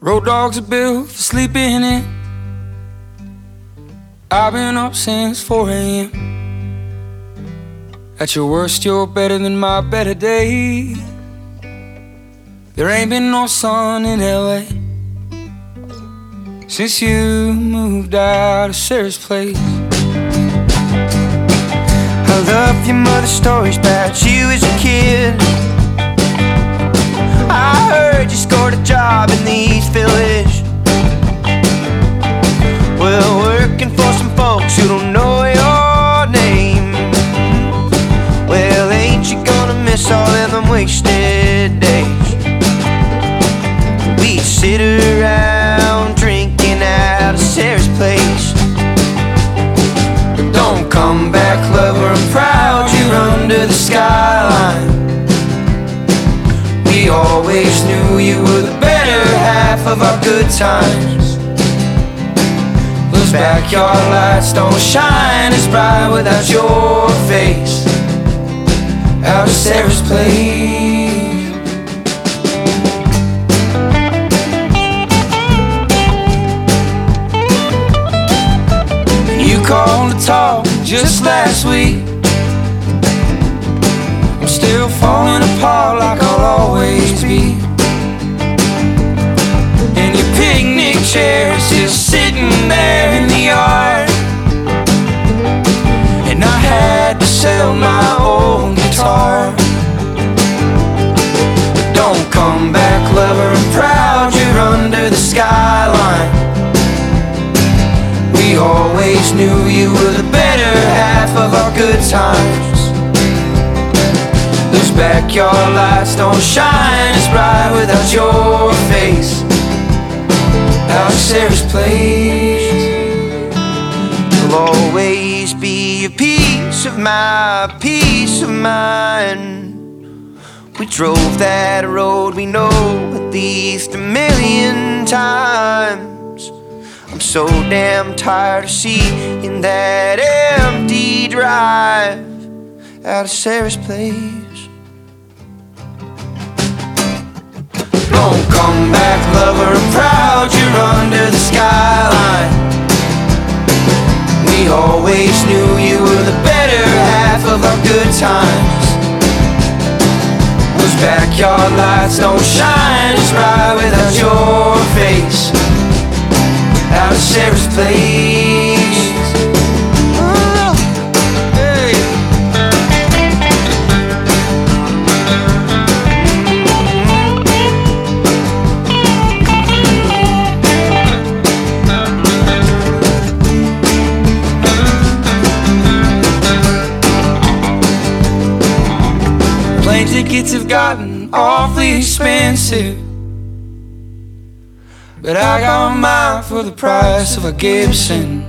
Road dogs are built for sleeping in. I've been up since 4 a.m. At your worst, you're better than my better days. There ain't been no sun in LA since you moved out of Sarah's place. I love your mother's stories about you as a kid. I heard you scored a job in the East Village. Well, working for some folks who don't know your name. Well, ain't you gonna miss all them wasted days? We'd sit around drinking out of Sarah's place. Don't come back, lover, I'm proud you're under the skyline. We always knew you were the better half of our good times. Those backyard lights don't shine as bright without your face. Out of Sarah's place. You called to talk just last week. I'm still falling apart like I'll always be. And your picnic chair is still sitting there in the yard. And I had to sell my old guitar. Don't come back, lover, I'm proud you're under the skyline. We always knew you were the better half of our good times. Those backyard lights don't shine as bright without your face. Out of Sarah's place. You'll always be a piece of my peace of mind. We drove that road we know at least 1,000,000 times. I'm so damn tired of seeing that empty drive out of Sarah's place. Don't come back, lover, I'm proud you're under the skyline. We always knew you were the better half of our good times. Those backyard lights don't shine as bright without your face. Out of Sarah's place. Hey. Plane tickets have gotten awfully expensive, but I got mine for the price of a Gibson.